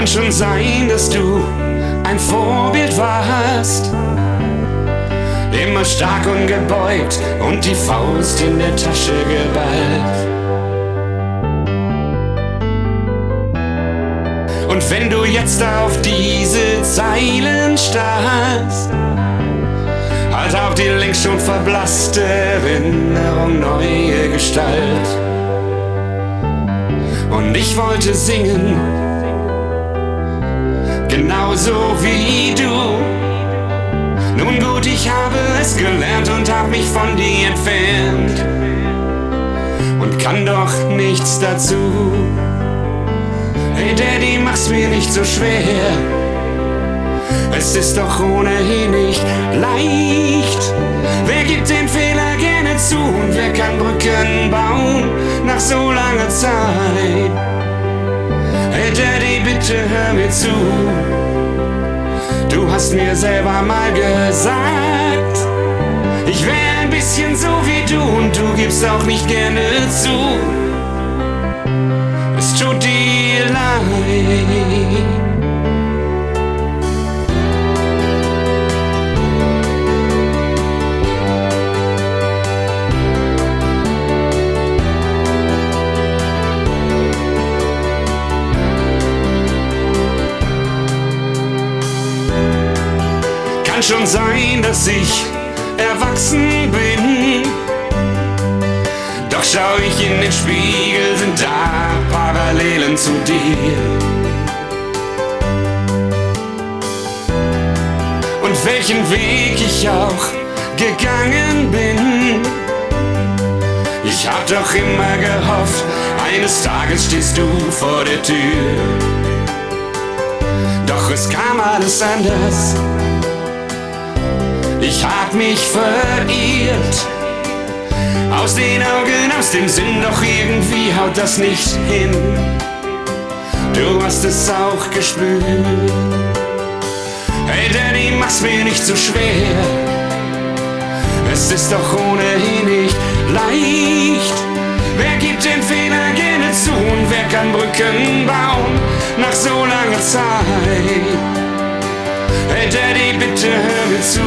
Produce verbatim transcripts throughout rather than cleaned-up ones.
Kann schon sein, dass du ein Vorbild warst, immer stark und gebeugt und die Faust in der Tasche geballt. Und wenn du jetzt auf diese Zeilen starrst, hat auch die längst schon verblasste Erinnerung neue Gestalt. Und ich wollte singen, genauso wie du. Nun gut, ich habe es gelernt und hab mich von dir entfernt und kann doch nichts dazu. Hey Daddy, mach's mir nicht so schwer, es ist doch ohnehin nicht leicht. Wer gibt den Fehler gerne zu und wer kann Brücken bauen nach so langer Zeit? Hey Daddy, bitte hör mir zu. Du hast mir selber mal gesagt, ich wär ein bisschen so wie du und du gibst auch nicht gerne zu. Es tut dir leid. Kann schon sein, dass ich erwachsen bin, doch schau ich in den Spiegel, sind da Parallelen zu dir. Und welchen Weg ich auch gegangen bin, ich hab doch immer gehofft, eines Tages stehst du vor der Tür. Doch es kam alles anders. Ich hab mich verirrt, aus den Augen, aus dem Sinn, doch irgendwie haut das nicht hin. Du hast es auch gespürt. Hey Daddy, mach's mir nicht so schwer, es ist doch ohnehin nicht leicht. Wer gibt den Fehler gerne zu und wer kann Brücken bauen nach so langer Zeit? Hey Daddy, bitte hör mir zu.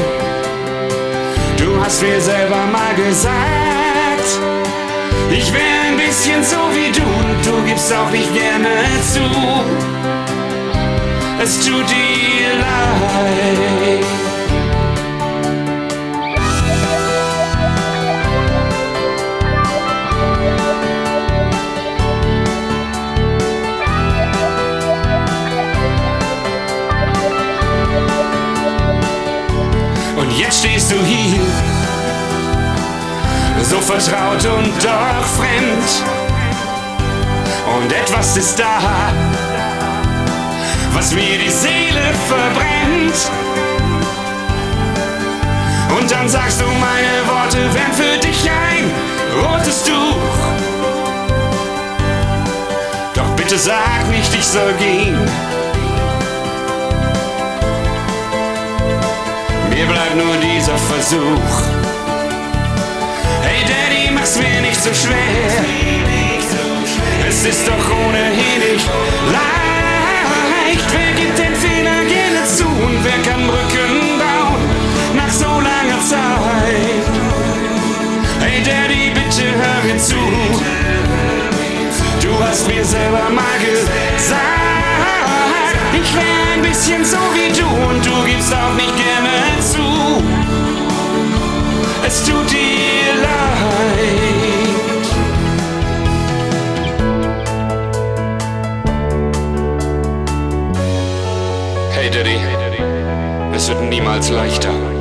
Du hast mir selber mal gesagt, ich wär ein bisschen so wie du und du gibst auch nicht gerne zu. Es tut dir leid. Und jetzt stehst du hier, so vertraut und doch fremd. Und etwas ist da, was mir die Seele verbrennt. Und dann sagst du, meine Worte wären für dich ein rotes Tuch. Doch bitte sag nicht, ich soll gehen. Mir bleibt nur dieser Versuch. Hey Daddy, mach's mir nicht so schwer, es ist doch ohnehin nicht leicht. Wer gibt den Fehler gerne zu und wer kann Brücken bauen nach so langer Zeit? Hey Daddy, bitte hör mir zu. Du hast mir selber mal gesagt, ich wär ein bisschen so wie du und du gibst auch nicht gerne zu. Es tut dir leid. Hey Daddy, es wird niemals leichter.